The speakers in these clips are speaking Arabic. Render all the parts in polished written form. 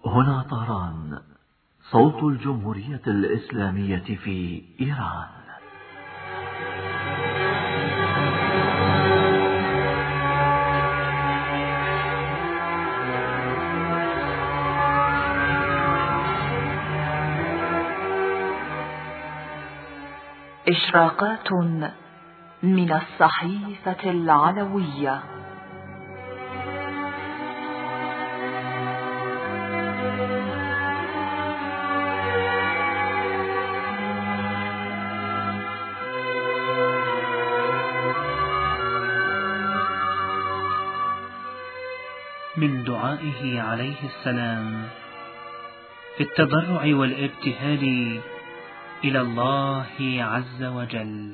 هنا طهران، صوت الجمهورية الإسلامية في إيران. إشراقات من الصحيفة العلوية. من دعائه عليه السلام في التضرع والابتهال إلى الله عز وجل.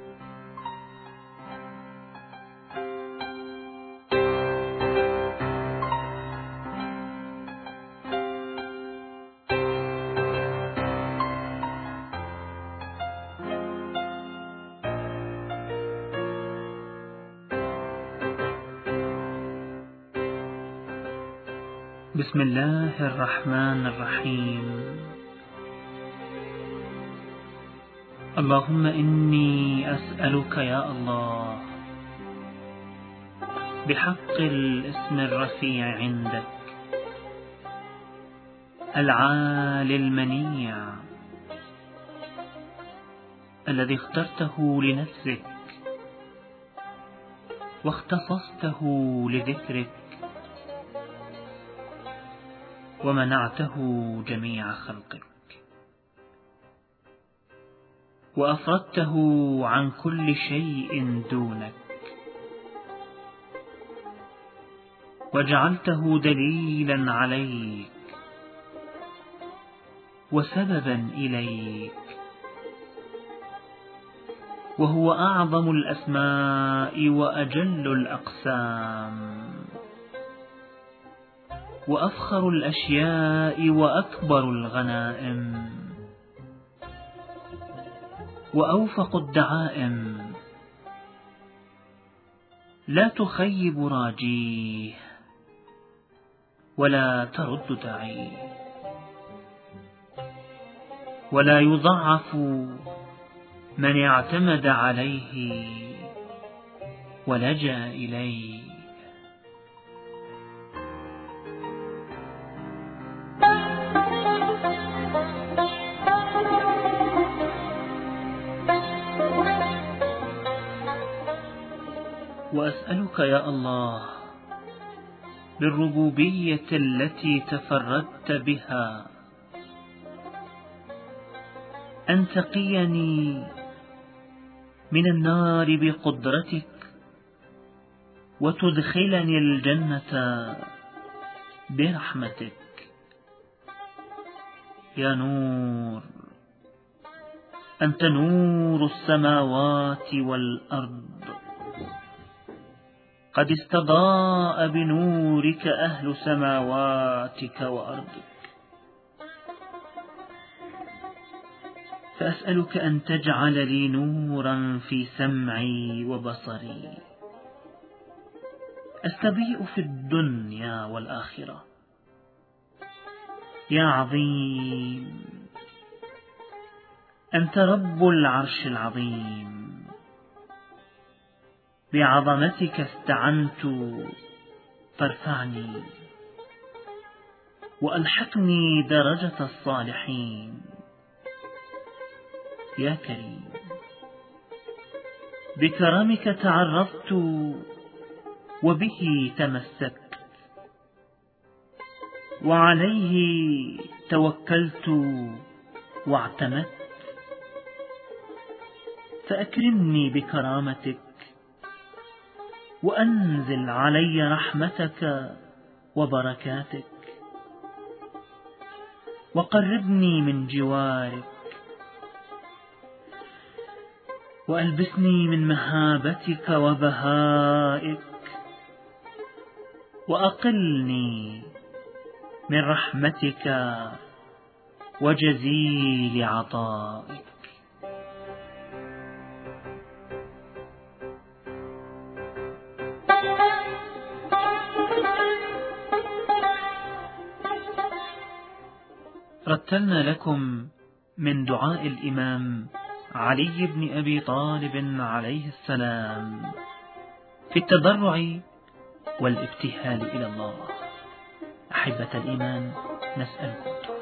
بسم الله الرحمن الرحيم. اللهم إني أسألك يا الله بحق الاسم الرفيع عندك العالي المنيع الذي اخترته لنفسك واختصصته لذكرك ومنعته جميع خلقك وأفردته عن كل شيء دونك وجعلته دليلا عليك وسببا إليك، وهو أعظم الأسماء وأجل الأقسام وأفخر الأشياء وأكبر الغنائم وأوفق الدعائم، لا تخيب راجيه ولا ترد داعيه، ولا يضعف من اعتمد عليه ولجأ إليه. وأسألك يا الله بالربوبية التي تفردت بها أن تقيني من النار بقدرتك وتدخلني الجنة برحمتك. يا نور، أنت نور السماوات والأرض، قد استضاء بنورك أهل سماواتك وأرضك، فأسألك أن تجعل لي نورا في سمعي وبصري أستضيء في الدنيا والآخرة. يا عظيم، أنت رب العرش العظيم، بعظمتك استعنت فارفعني وألحقني درجة الصالحين. يا كريم، بكرمك تعرضت وبه تمسكت وعليه توكلت واعتمدت، فأكرمني بكرامتك وأنزل علي رحمتك وبركاتك، وقربني من جوارك، وألبسني من مهابتك وبهائك، وأقلني من رحمتك وجزيل عطائك. رتلنا لكم من دعاء الإمام علي بن أبي طالب عليه السلام في التضرع والابتهال إلى الله. أحبة الإيمان، نسألكم